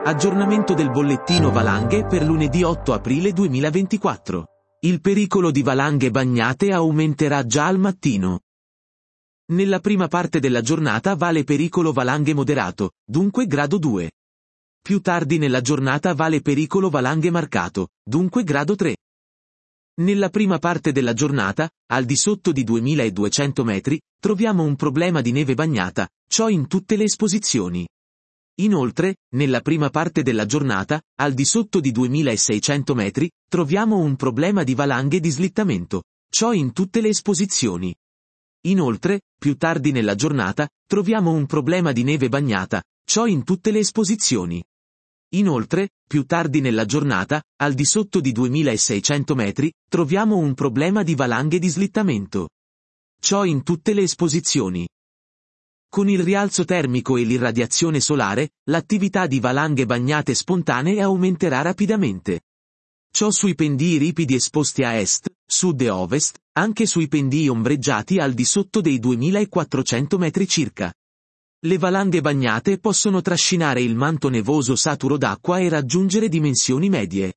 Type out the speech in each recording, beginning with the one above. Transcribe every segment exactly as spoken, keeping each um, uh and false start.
Aggiornamento del bollettino valanghe per lunedì otto aprile duemilaventiquattro. Il pericolo di valanghe bagnate aumenterà già al mattino. Nella prima parte della giornata vale pericolo valanghe moderato, dunque grado due. Più tardi nella giornata vale pericolo valanghe marcato, dunque grado tre. Nella prima parte della giornata, al di sotto di duemiladuecento metri, troviamo un problema di neve bagnata, ciò in tutte le esposizioni. Inoltre, nella prima parte della giornata, al di sotto di duemilaseicento metri, troviamo un problema di valanghe di slittamento, ciò in tutte le esposizioni. Inoltre, più tardi nella giornata, troviamo un problema di neve bagnata, ciò in tutte le esposizioni. Inoltre, più tardi nella giornata, al di sotto di duemilaseicento metri, troviamo un problema di valanghe di slittamento. Ciò in tutte le esposizioni. Con il rialzo termico e l'irradiazione solare, l'attività di valanghe bagnate spontanee aumenterà rapidamente. Ciò sui pendii ripidi esposti a est, sud e ovest, anche sui pendii ombreggiati al di sotto dei duemilaquattrocento metri circa. Le valanghe bagnate possono trascinare il manto nevoso saturo d'acqua e raggiungere dimensioni medie.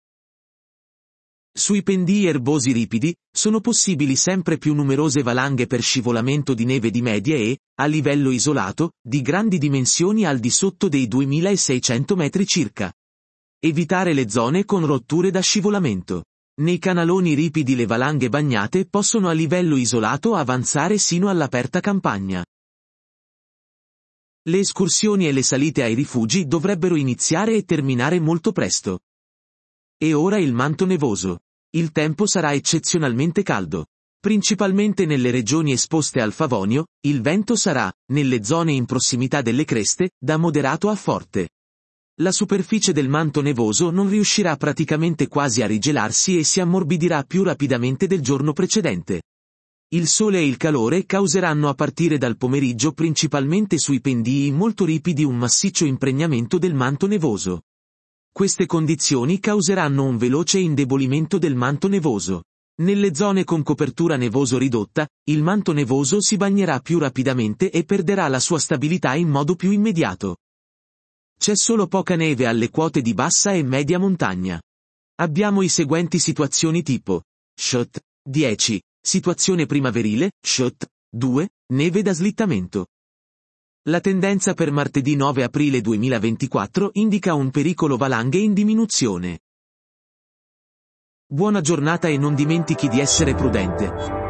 Sui pendii erbosi ripidi, sono possibili sempre più numerose valanghe per scivolamento di neve di medie e, a livello isolato, di grandi dimensioni al di sotto dei duemilaseicento metri circa. Evitare le zone con rotture da scivolamento. Nei canaloni ripidi le valanghe bagnate possono a livello isolato avanzare sino all'aperta campagna. Le escursioni e le salite ai rifugi dovrebbero iniziare e terminare molto presto. E ora il manto nevoso. Il tempo sarà eccezionalmente caldo. Principalmente nelle regioni esposte al Favonio, il vento sarà, nelle zone in prossimità delle creste, da moderato a forte. La superficie del manto nevoso non riuscirà praticamente quasi a rigelarsi e si ammorbidirà più rapidamente del giorno precedente. Il sole e il calore causeranno a partire dal pomeriggio principalmente sui pendii molto ripidi un massiccio impregnamento del manto nevoso. Queste condizioni causeranno un veloce indebolimento del manto nevoso. Nelle zone con copertura nevoso ridotta, il manto nevoso si bagnerà più rapidamente e perderà la sua stabilità in modo più immediato. C'è solo poca neve alle quote di bassa e media montagna. Abbiamo i seguenti situazioni tipo: Shot, dieci, situazione primaverile, Shot, due, neve da slittamento. La tendenza per martedì nove aprile duemilaventiquattro indica un pericolo valanghe in diminuzione. Buona giornata e non dimentichi di essere prudente.